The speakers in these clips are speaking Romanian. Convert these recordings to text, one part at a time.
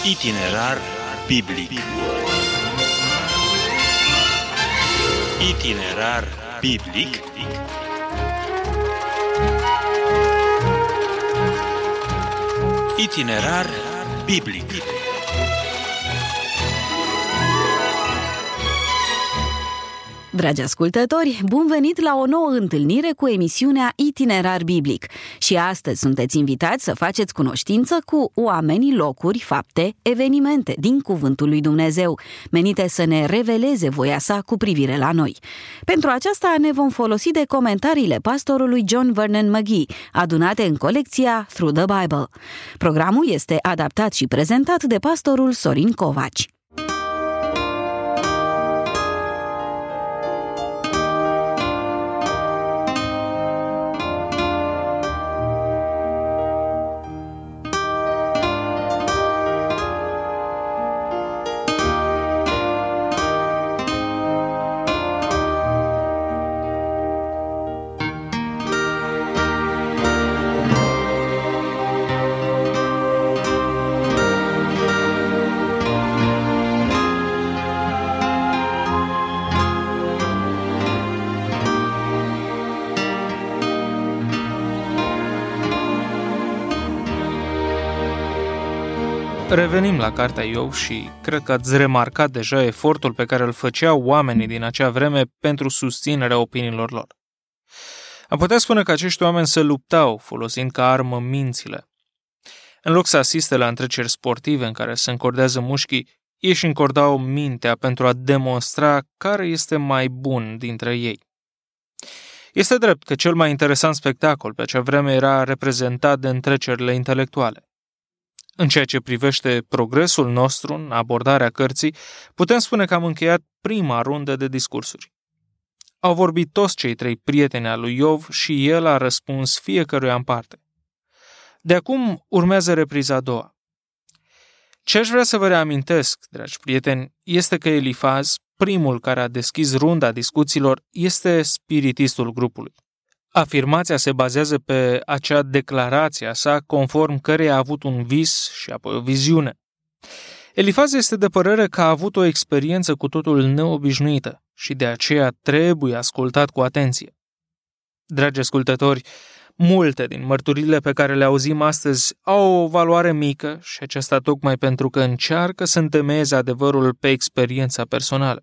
Itinerar biblic. Itinerar biblic. Itinerar biblic. Dragi ascultători, bun venit la o nouă întâlnire cu emisiunea Itinerar Biblic. Și astăzi sunteți invitați să faceți cunoștință cu oamenii, locuri, fapte, evenimente din Cuvântul lui Dumnezeu, menite să ne reveleze voia sa cu privire la noi. Pentru aceasta ne vom folosi de comentariile pastorului John Vernon McGee, adunate în colecția Through the Bible. Programul este adaptat și prezentat de pastorul Sorin Covaci. Revenim la cartea Iov și cred că ați remarcat deja efortul pe care îl făceau oamenii din acea vreme pentru susținerea opiniilor lor. Am putea spune că acești oameni se luptau folosind ca armă mințile. În loc să asiste la întreceri sportive în care se încordează mușchii, ei își încordau mintea pentru a demonstra care este mai bun dintre ei. Este drept că cel mai interesant spectacol pe acea vreme era reprezentat de întrecerile intelectuale. În ceea ce privește progresul nostru în abordarea cărții, putem spune că am încheiat prima rundă de discursuri. Au vorbit toți cei trei prieteni al lui Iov și el a răspuns fiecăruia în parte. De acum urmează repriza a doua. Ce aș vrea să vă reamintesc, dragi prieteni, este că Elifaz, primul care a deschis runda discuțiilor, este spiritistul grupului. Afirmația se bazează pe acea declarație a sa, conform căreia a avut un vis și apoi o viziune. Elifaz este de părere că a avut o experiență cu totul neobișnuită și de aceea trebuie ascultat cu atenție. Dragi ascultători, multe din mărturile pe care le auzim astăzi au o valoare mică și aceasta tocmai pentru că încearcă să întemeieze adevărul pe experiența personală.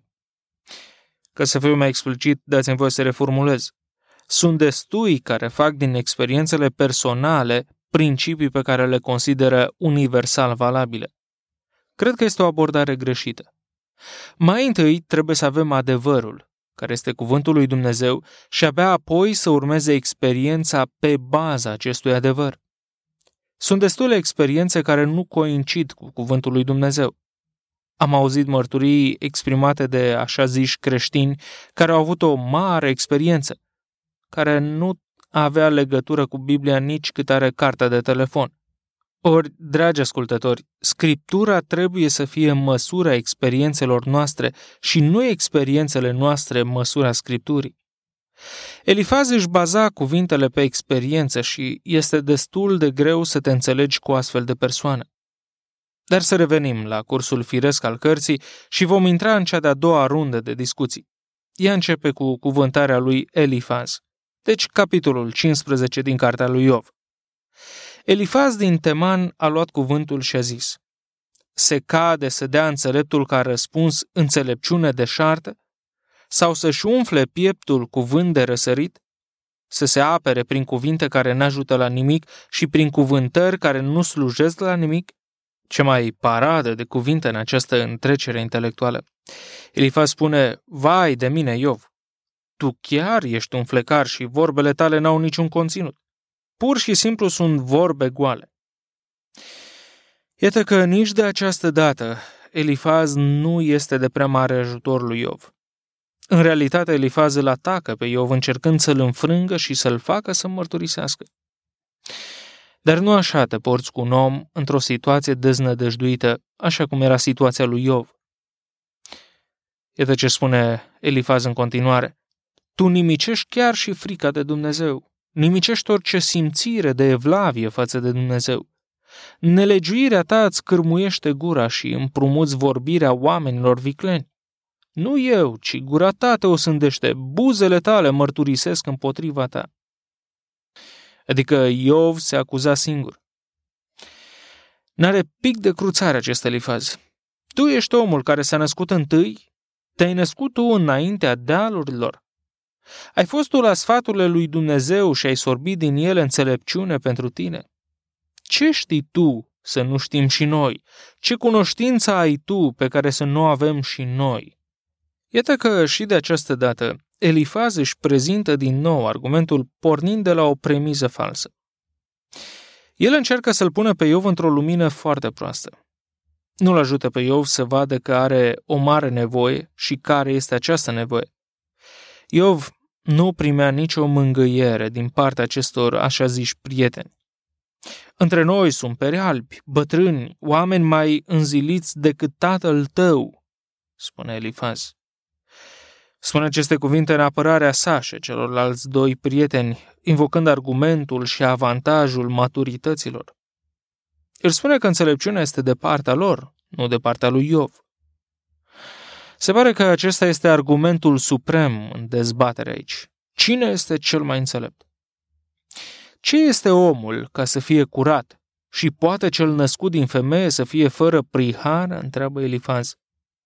Ca să fiu mai explicit, dați-mi voie să reformulez. Sunt destui care fac din experiențele personale principii pe care le consideră universal valabile. Cred că este o abordare greșită. Mai întâi trebuie să avem adevărul, care este cuvântul lui Dumnezeu, și abia apoi să urmeze experiența pe baza acestui adevăr. Sunt destule experiențe care nu coincid cu cuvântul lui Dumnezeu. Am auzit mărturii exprimate de așa ziși creștini care au avut o mare experiență, care nu avea legătură cu Biblia nici cât are cartea de telefon. Ori, dragi ascultători, Scriptura trebuie să fie măsura experiențelor noastre și nu experiențele noastre măsura Scripturii. Elifaz își baza cuvintele pe experiență și este destul de greu să te înțelegi cu astfel de persoană. Dar să revenim la cursul firesc al cărții și vom intra în cea de-a doua rundă de discuții. Ea începe cu cuvântarea lui Elifaz. Deci, capitolul 15 din cartea lui Iov. Elifaz din Teman a luat cuvântul și a zis: se cade să dea înțeleptul ca răspuns înțelepciune deșartă? Sau să-și umfle pieptul cu vânt de răsărit? Să se apere prin cuvinte care n-ajută la nimic și prin cuvântări care nu slujesc la nimic? Ce mai paradă de cuvinte în această întrecere intelectuală. Elifaz spune: vai de mine, Iov! Tu chiar ești un flecar și vorbele tale n-au niciun conținut. Pur și simplu sunt vorbe goale. Iată că nici de această dată Elifaz nu este de prea mare ajutor lui Iov. În realitate, Elifaz îl atacă pe Iov încercând să-l înfrângă și să-l facă să mărturisească. Dar nu așa te porți cu un om într-o situație deznădăjduită, așa cum era situația lui Iov. Iată ce spune Elifaz în continuare: tu nimicești chiar și frica de Dumnezeu, nimicești orice simțire de evlavie față de Dumnezeu. Nelegiuirea ta îți cârmuiește gura și împrumuți vorbirea oamenilor vicleni. Nu eu, ci gura ta te osândește, buzele tale mărturisesc împotriva ta. Adică Iov se acuza singur. N-are pic de cruțare acest Elifaz. Tu ești omul care s-a născut întâi, te-ai născut tu înaintea dealurilor. Ai fost tu la sfaturile lui Dumnezeu și ai sorbit din ele înțelepciune pentru tine. Ce știi tu să nu știm și noi? Ce cunoștință ai tu pe care să nu avem și noi? Iată că și de această dată Elifaz își prezintă din nou argumentul pornind de la o premiză falsă. El încearcă să-l pună pe Iov într-o lumină foarte proastă. Nu-l ajută pe Iov să vadă că are o mare nevoie și care este această nevoie. Iov nu primea nicio mângâiere din partea acestor așa ziși prieteni. Între noi sunt peri albi, bătrâni, oameni mai înziliți decât tatăl tău, spune Elifaz. Spune aceste cuvinte în apărarea sa și celorlalți doi prieteni, invocând argumentul și avantajul maturităților. El spune că înțelepciunea este de partea lor, nu de partea lui Iov. Se pare că acesta este argumentul suprem în dezbatere aici. Cine este cel mai înțelept? Ce este omul ca să fie curat și poate cel născut din femeie să fie fără prihană? Întreabă Elifaz.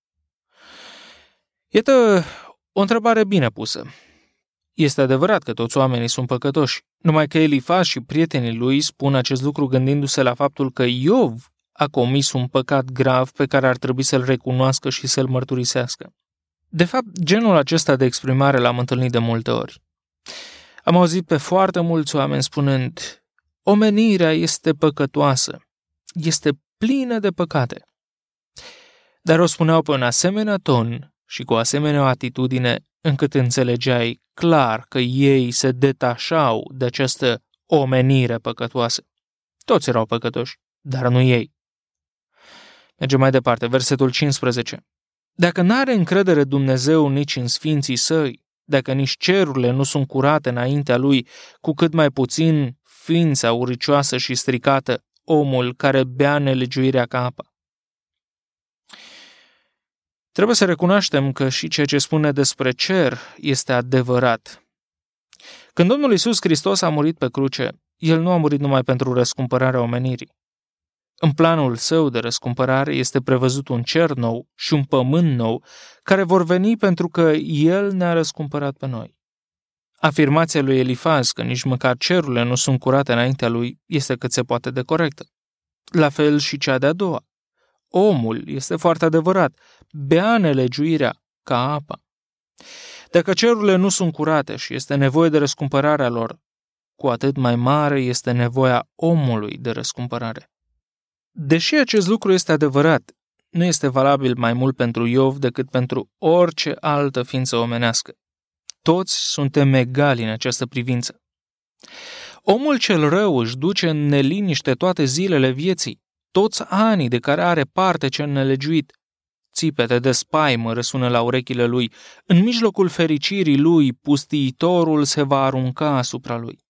Iată o întrebare bine pusă. Este adevărat că toți oamenii sunt păcătoși, numai că Elifaz și prietenii lui spun acest lucru gândindu-se la faptul că Iov a comis un păcat grav pe care ar trebui să-l recunoască și să-l mărturisească. De fapt, genul acesta de exprimare l-am întâlnit de multe ori. Am auzit pe foarte mulți oameni spunând: omenirea este păcătoasă, este plină de păcate. Dar o spuneau pe un asemenea ton și cu o asemenea atitudine încât înțelegeai clar că ei se detașau de această omenire păcătoasă. Toți erau păcătoși, dar nu ei. Mergem mai departe, versetul 15. Dacă n-are încredere Dumnezeu nici în sfinții săi, dacă nici cerurile nu sunt curate înaintea lui, cu cât mai puțin ființa uricioasă și stricată, omul care bea nelegiuirea ca apa. Trebuie să recunoaștem că și ceea ce spune despre cer este adevărat. Când Domnul Iisus Hristos a murit pe cruce, El nu a murit numai pentru răscumpărarea omenirii. În planul său de răscumpărare este prevăzut un cer nou și un pământ nou care vor veni pentru că El ne-a răscumpărat pe noi. Afirmația lui Elifaz că nici măcar cerurile nu sunt curate înaintea lui este cât se poate de corectă. La fel și cea de-a doua. Omul, este foarte adevărat, bea nelegiuirea ca apa. Dacă cerurile nu sunt curate și este nevoie de răscumpărarea lor, cu atât mai mare este nevoia omului de răscumpărare. Deși acest lucru este adevărat, nu este valabil mai mult pentru Iov decât pentru orice altă ființă omenească. Toți suntem egali în această privință. Omul cel rău își duce în neliniște toate zilele vieții, toți anii de care are parte cel nelegiuit. Țipete de spaimă răsună la urechile lui. În mijlocul fericirii lui, pustiitorul se va arunca asupra lui.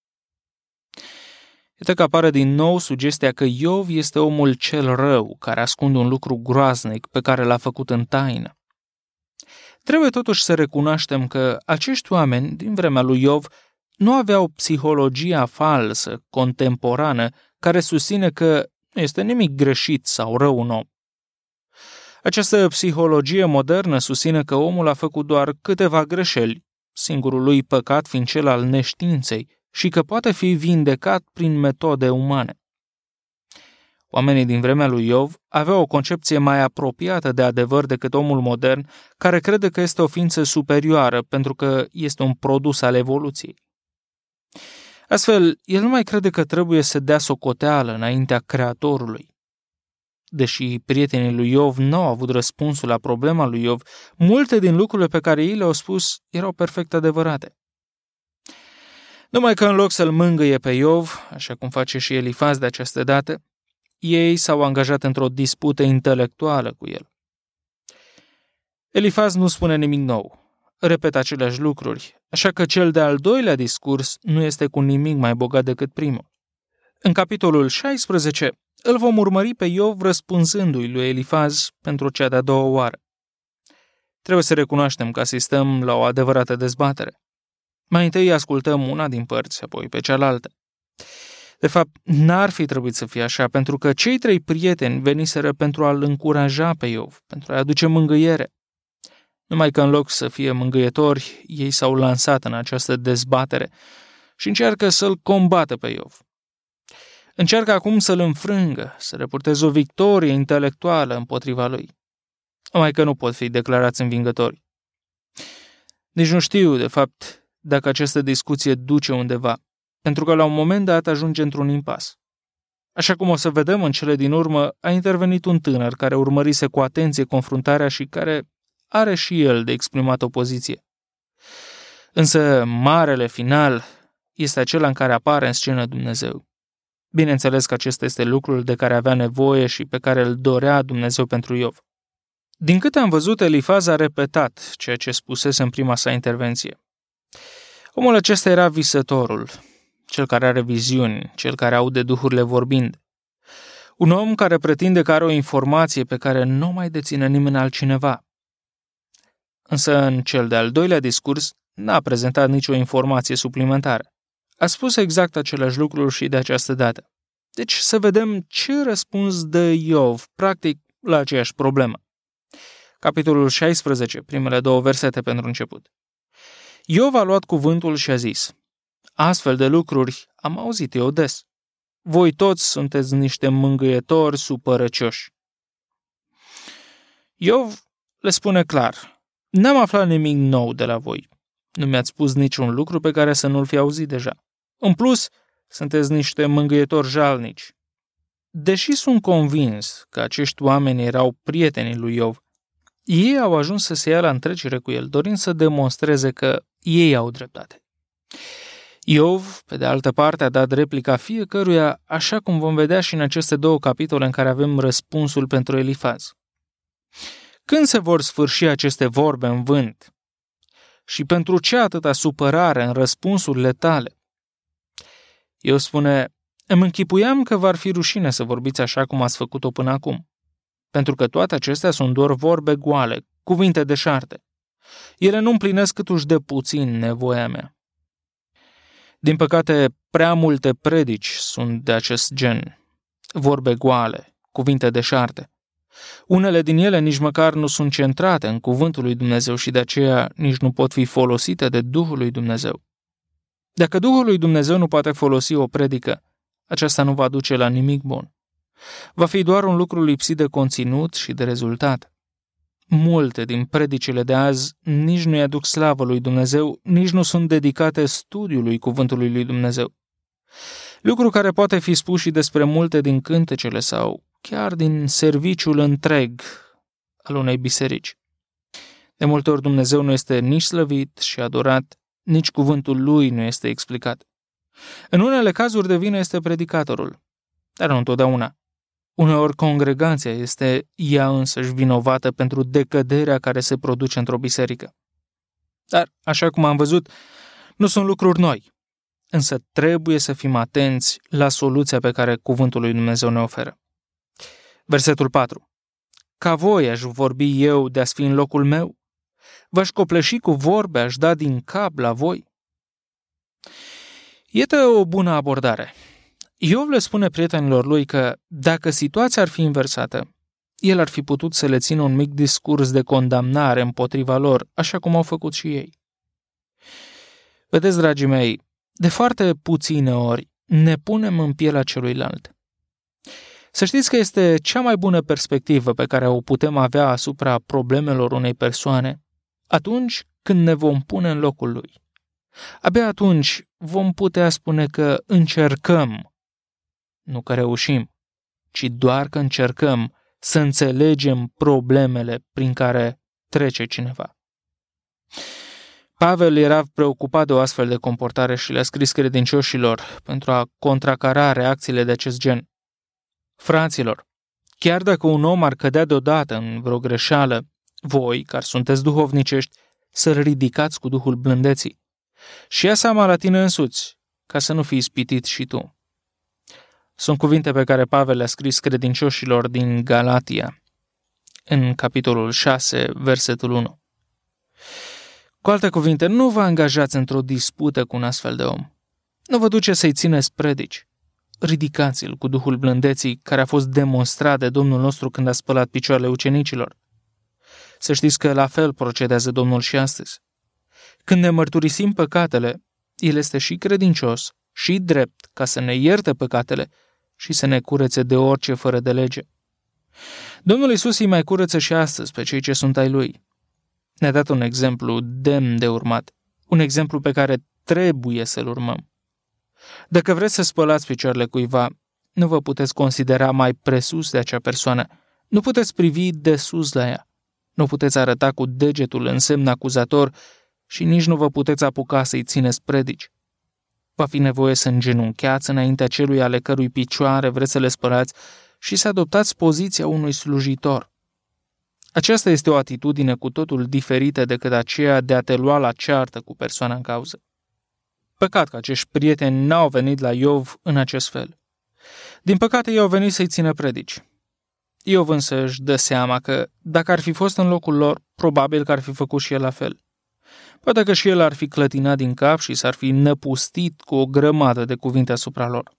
Iată că apare din nou sugestia că Iov este omul cel rău, care ascunde un lucru groaznic pe care l-a făcut în taină. Trebuie totuși să recunoaștem că acești oameni, din vremea lui Iov, nu aveau psihologia falsă, contemporană, care susține că nu este nimic greșit sau rău în om. Această psihologie modernă susține că omul a făcut doar câteva greșeli, singurul lui păcat fiind cel al neștiinței, și că poate fi vindecat prin metode umane. Oamenii din vremea lui Iov aveau o concepție mai apropiată de adevăr decât omul modern, care crede că este o ființă superioară pentru că este un produs al evoluției. Astfel, el nu mai crede că trebuie să dea socoteală înaintea Creatorului. Deși prietenii lui Iov nu au avut răspunsul la problema lui Iov, multe din lucrurile pe care ei le-au spus erau perfect adevărate. Numai că în loc să-l mângâie pe Iov, așa cum face și Elifaz de această dată, ei s-au angajat într-o dispută intelectuală cu el. Elifaz nu spune nimic nou, repetă aceleași lucruri, așa că cel de-al doilea discurs nu este cu nimic mai bogat decât primul. În capitolul 16, îl vom urmări pe Iov răspunzându-i lui Elifaz pentru cea de-a doua oară. Trebuie să recunoaștem că asistăm la o adevărată dezbatere. Mai întâi ascultăm una din părți, apoi pe cealaltă. De fapt, n-ar fi trebuit să fie așa, pentru că cei trei prieteni veniseră pentru a-l încuraja pe Iov, pentru a-i aduce mângâiere. Numai că în loc să fie mângâietori, ei s-au lansat în această dezbatere și încearcă să-l combată pe Iov. Încearcă acum să-l înfrângă, să reporteze o victorie intelectuală împotriva lui. Numai că nu pot fi declarați învingători. Nici nu știu, de fapt, dacă această discuție duce undeva, pentru că la un moment dat ajunge într-un impas. Așa cum o să vedem în cele din urmă, a intervenit un tânăr care urmărise cu atenție confruntarea și care are și el de exprimat opoziție. Însă marele final este acela în care apare în scenă Dumnezeu. Bineînțeles că acesta este lucrul de care avea nevoie și pe care îl dorea Dumnezeu pentru Iov. Din câte am văzut, Elifaz a repetat ceea ce spusese în prima sa intervenție. Omul acesta era visătorul, cel care are viziuni, cel care aude duhurile vorbind. Un om care pretinde că are o informație pe care nu mai deține nimeni altcineva. Însă în cel de-al doilea discurs n-a prezentat nicio informație suplimentară. A spus exact același lucru și de această dată. Deci să vedem ce răspuns dă Iov, practic, la aceeași problemă. Capitolul 16, primele 2 versete pentru început. Iov a luat cuvântul și a zis: astfel de lucruri am auzit eu des. Voi toți sunteți niște mângâietori supărăcioși. Iov le spune clar: n-am aflat nimic nou de la voi. Nu mi-ați spus niciun lucru pe care să nu-l fi auzit deja. În plus, sunteți niște mângâietori jalnici. Deși sunt convins că acești oameni erau prietenii lui Iov, ei au ajuns să se ia la întrecere cu el, dorind să demonstreze că ei au dreptate. Iov, pe de altă parte, a dat replica fiecăruia, așa cum vom vedea și în aceste 2 capitole în care avem răspunsul pentru Elifaz. Când se vor sfârși aceste vorbe în vânt? Și pentru ce atâta supărare în răspunsurile tale? Iov spune: îmi închipuiam că v-ar fi rușine să vorbiți așa cum ați făcut-o până acum, pentru că toate acestea sunt doar vorbe goale, cuvinte deșarte. Ele nu împlinesc câtuși de puțin nevoia mea. Din păcate, prea multe predici sunt de acest gen, vorbe goale, cuvinte deșarte. Unele din ele nici măcar nu sunt centrate în cuvântul lui Dumnezeu și de aceea nici nu pot fi folosite de Duhul lui Dumnezeu. Dacă Duhul lui Dumnezeu nu poate folosi o predică, aceasta nu va duce la nimic bun. Va fi doar un lucru lipsit de conținut și de rezultat. Multe din predicile de azi nici nu-i aduc slavă lui Dumnezeu, nici nu sunt dedicate studiului cuvântului lui Dumnezeu. Lucru care poate fi spus și despre multe din cântecele sau chiar din serviciul întreg al unei biserici. De multe ori Dumnezeu nu este nici slăvit și adorat, nici cuvântul lui nu este explicat. În unele cazuri de vină este predicatorul, dar nu întotdeauna. Uneori congregația este ea însăși vinovată pentru decăderea care se produce într-o biserică. Dar, așa cum am văzut, nu sunt lucruri noi, însă trebuie să fim atenți la soluția pe care cuvântul lui Dumnezeu ne oferă. Versetul 4. Ca voi aș vorbi eu de a fi în locul meu? V-aș copleși cu vorbe, aș da din cap la voi? Iată o bună abordare. Iov le spune prietenilor lui că, dacă situația ar fi inversată, el ar fi putut să le țină un mic discurs de condamnare împotriva lor, așa cum au făcut și ei. Vedeți, dragii mei, de foarte puține ori ne punem în pielea celuilalt. Să știți că este cea mai bună perspectivă pe care o putem avea asupra problemelor unei persoane atunci când ne vom pune în locul lui. Abia atunci vom putea spune că încercăm, nu că reușim, ci doar că încercăm să înțelegem problemele prin care trece cineva. Pavel era preocupat de o astfel de comportare și le-a scris credincioșilor pentru a contracara reacțiile de acest gen. Fraților, chiar dacă un om ar cădea deodată în vreo greșeală, voi, care sunteți duhovnicești, să-l ridicați cu duhul blândeții și ia seama la tine însuți, ca să nu fii ispitit și tu. Sunt cuvinte pe care Pavel le-a scris credincioșilor din Galatia, în capitolul 6, versetul 1. Cu alte cuvinte, nu vă angajați într-o dispută cu un astfel de om. Nu vă duceți să-i țineți predici. Ridicați-l cu duhul blândeții care a fost demonstrat de Domnul nostru când a spălat picioarele ucenicilor. Să știți că la fel procedează Domnul și astăzi. Când ne mărturisim păcatele, El este și credincios și drept ca să ne ierte păcatele și să ne curețe de orice fără de lege. Domnul Iisus îi mai curăță și astăzi pe cei ce sunt ai Lui. Ne-a dat un exemplu demn de urmat, un exemplu pe care trebuie să-l urmăm. Dacă vreți să spălați picioarele cuiva, nu vă puteți considera mai presus de acea persoană, nu puteți privi de sus la ea, nu puteți arăta cu degetul în semn acuzator și nici nu vă puteți apuca să-i țineți predici. Va fi nevoie să îngenuncheați înaintea celui ale cărui picioare vreți să le spălați și să adoptați poziția unui slujitor. Aceasta este o atitudine cu totul diferită decât aceea de a te lua la ceartă cu persoana în cauză. Păcat că acești prieteni n-au venit la Iov în acest fel. Din păcate, ei au venit să-i țină predici. Iov însă își dă seama că, dacă ar fi fost în locul lor, probabil că ar fi făcut și el la fel. Poate că și el ar fi clătinat din cap și s-ar fi năpustit cu o grămadă de cuvinte asupra lor.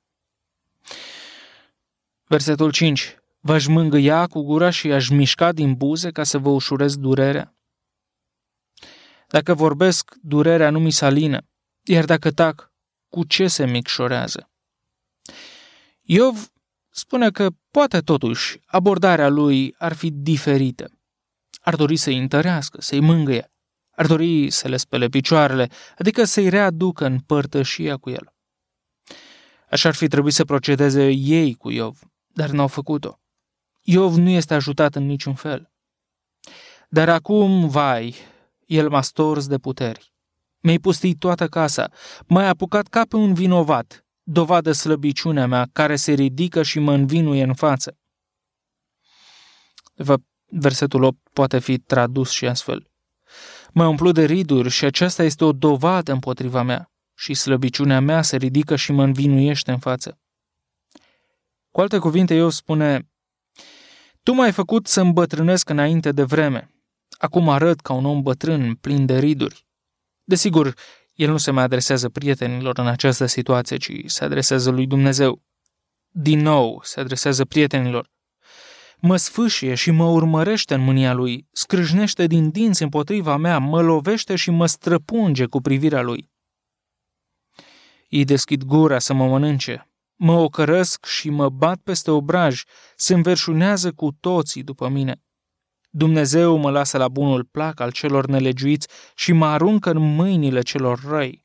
Versetul 5. V-aș mângâia cu gura și aș mișca din buze ca să vă ușurez durerea. Dacă vorbesc, durerea nu mi s-alină, iar dacă tac, cu ce se micșorează? Iov spune că poate totuși abordarea lui ar fi diferită. Ar dori să-i întărească, să-i mângâie, ar dori să le spele picioarele, adică să-i readucă în părtășia cu el. Așa ar fi trebuit să procedeze ei cu Iov, dar n-au făcut-o. Iov nu este ajutat în niciun fel. Dar acum, vai, el m-a stors de puteri. Mi-ai pustit toată casa, m-ai apucat ca pe un vinovat, dovadă slăbiciunea mea care se ridică și mă învinuie în față. Versetul 8 poate fi tradus și astfel. M-ai umplut de riduri și aceasta este o dovadă împotriva mea și slăbiciunea mea se ridică și mă învinuiește în față. Cu alte cuvinte, Iov spune: tu m-ai făcut să îmbătrânesc înainte de vreme. Acum arăt ca un om bătrân, plin de riduri. Desigur, el nu se mai adresează prietenilor în această situație, ci se adresează lui Dumnezeu. Din nou, se adresează prietenilor. Mă sfâșie și mă urmărește în mânia lui, scrâșnește din dinți împotriva mea, mă lovește și mă străpunge cu privirea lui. Ei deschid gura să mă mănânce, mă ocărăsc și mă bat peste obraj, se înverșunează cu toții după mine. Dumnezeu mă lasă la bunul plac al celor nelegiuiți și mă aruncă în mâinile celor răi.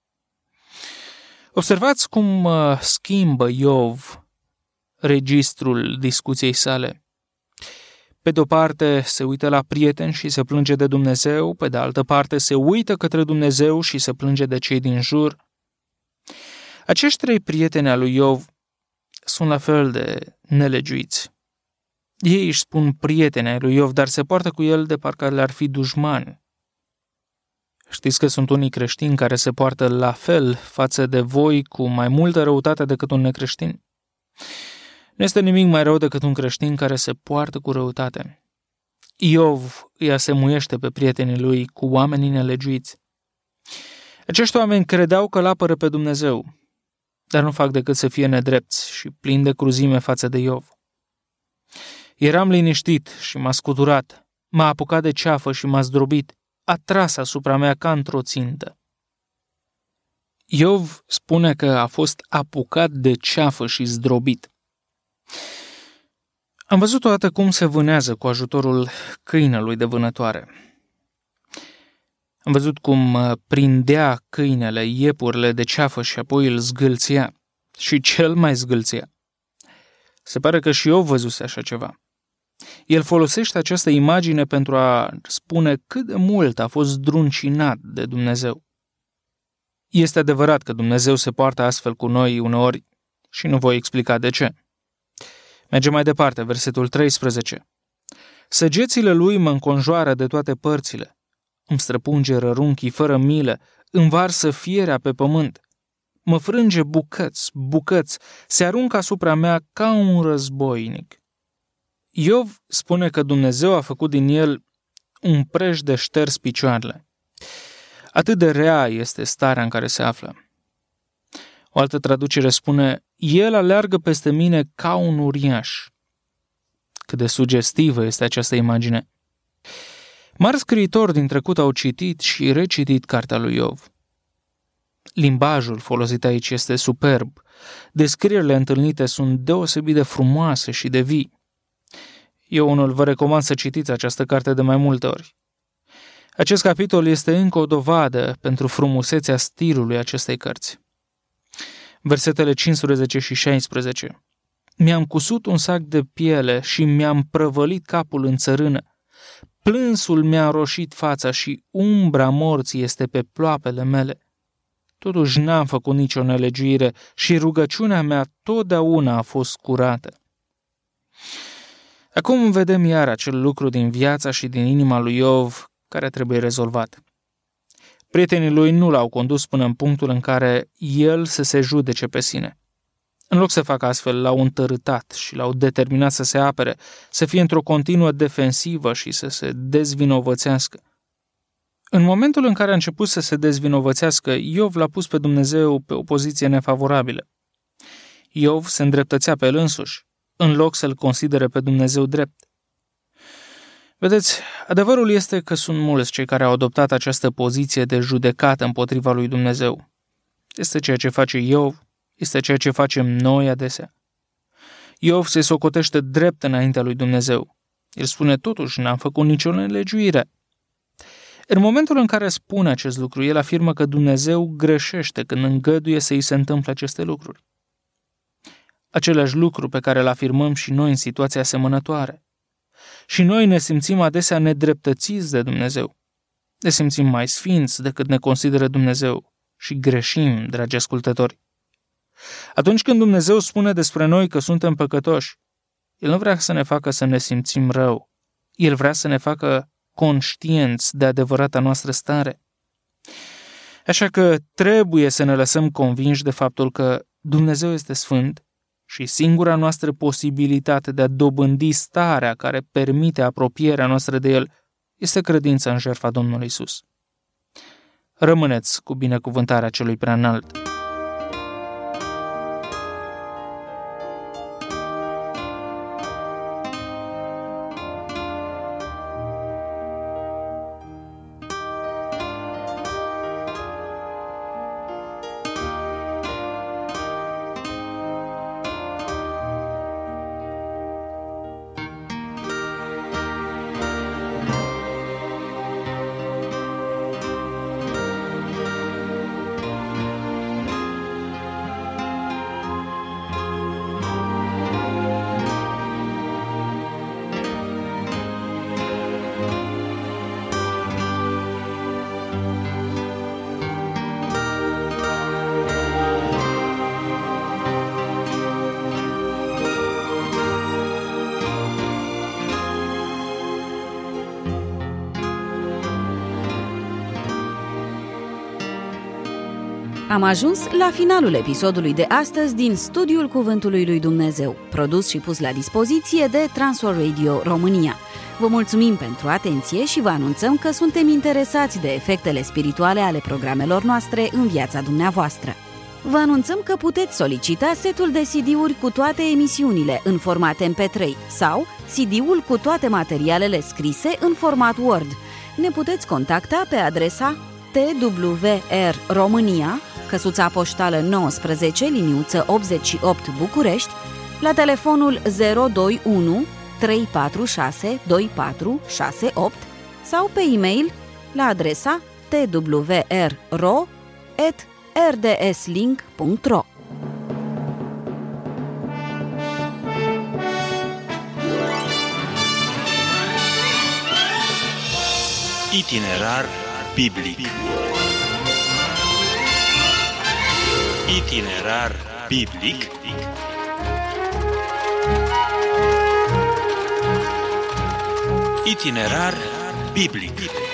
Observați cum schimbă Iov registrul discuției sale. Pe de-o parte se uită la prieteni și se plânge de Dumnezeu, pe de altă parte se uită către Dumnezeu și se plânge de cei din jur. Acești trei prieteni al lui Iov sunt la fel de nelegiuiți. Ei își spun prieteni ai lui Iov, dar se poartă cu el de parcă le-ar fi dușmani. Știți că sunt unii creștini care se poartă la fel față de voi cu mai multă răutate decât un necreștin? Nu este nimic mai rău decât un creștin care se poartă cu răutate. Iov îi asemuiește pe prietenii lui cu oamenii nelegiuiți. Acești oameni credeau că l-apără pe Dumnezeu, dar nu fac decât să fie nedrepți și plini de cruzime față de Iov. Eram liniștit și m-a scuturat, m-a apucat de ceafă și m-a zdrobit, a tras asupra mea ca într-o țintă. Iov spune că a fost apucat de ceafă și zdrobit. Am văzut odată cum se vânează cu ajutorul câinelui de vânătoare. Am văzut cum prindea câinele iepurile de ceafă și apoi îl zgâlția. Și cel mai zgâlția. Se pare că și eu văzuse așa ceva. El folosește această imagine pentru a spune cât de mult a fost zdruncinat de Dumnezeu. Este adevărat că Dumnezeu se poartă astfel cu noi uneori și nu voi explica de ce. Mergem mai departe, versetul 13. Săgețile lui mă înconjoară de toate părțile. Îmi străpunge rărunchii fără milă, îmi varsă fierea pe pământ. mă frânge bucăți, se aruncă asupra mea ca un războinic. Iov spune că Dumnezeu a făcut din el un preș de șters picioarele. Atât de rea este starea în care se află. O altă traducere spune, el aleargă peste mine ca un uriaș. Cât de sugestivă este această imagine. Mari scriitori din trecut au citit și recitit cartea lui Iov. Limbajul folosit aici este superb. Descrierile întâlnite sunt deosebit de frumoase și de vii. Eu unul vă recomand să citiți această carte de mai multe ori. Acest capitol este încă o dovadă pentru frumusețea stilului acestei cărți. Versetele 15 și 16. Mi-am cusut un sac de piele și mi-am prăvălit capul în țărână. Plânsul mi-a înroșit fața și umbra morții este pe ploapele mele. Totuși n-am făcut nicio nelegiuire și rugăciunea mea totdeauna a fost curată. Acum vedem iar acel lucru din viața și din inima lui Iov care trebuie rezolvat. Prietenii lui nu l-au condus până în punctul în care el să se judece pe sine. În loc să facă astfel, l-au întărâtat și l-au determinat să se apere, să fie într-o continuă defensivă și să se dezvinovățească. În momentul în care a început să se dezvinovățească, Iov l-a pus pe Dumnezeu pe o poziție nefavorabilă. Iov se îndreptățea pe el însuși, în loc să-l considere pe Dumnezeu drept. Vedeți, adevărul este că sunt mulți cei care au adoptat această poziție de judecată împotriva lui Dumnezeu. Este ceea ce face Iov, este ceea ce facem noi adesea. Iov se socotește drept înaintea lui Dumnezeu. El spune totuși, n-am făcut nicio nelegiuire. În momentul în care spune acest lucru, el afirmă că Dumnezeu greșește când îngăduie să îi se întâmple aceste lucruri. Același lucru pe care îl afirmăm și noi în situația asemănătoare. Și noi ne simțim adesea nedreptățiți de Dumnezeu. Ne simțim mai sfinți decât ne consideră Dumnezeu și greșim, dragi ascultători. Atunci când Dumnezeu spune despre noi că suntem păcătoși, El nu vrea să ne facă să ne simțim rău. El vrea să ne facă conștienți de adevărata noastră stare. Așa că trebuie să ne lăsăm convinși de faptul că Dumnezeu este sfânt și singura noastră posibilitate de a dobândi starea care permite apropierea noastră de El este credința în jertfa Domnului Iisus. Rămâneți cu binecuvântarea Celui Preaînalt. Am ajuns la finalul episodului de astăzi din Studiul Cuvântului lui Dumnezeu, produs și pus la dispoziție de Transworld Radio România. Vă mulțumim pentru atenție și vă anunțăm că suntem interesați de efectele spirituale ale programelor noastre în viața dumneavoastră. Vă anunțăm că puteți solicita setul de CD-uri cu toate emisiunile în format MP3 sau CD-ul cu toate materialele scrise în format Word. Ne puteți contacta pe adresa TWR România, căsuța poștală 19, liniuță 88 București, la telefonul 021 346 2468 sau pe e-mail la adresa twrro@rdslink.ro. Itinerar biblic. Itinerar biblic. Itinerar biblic.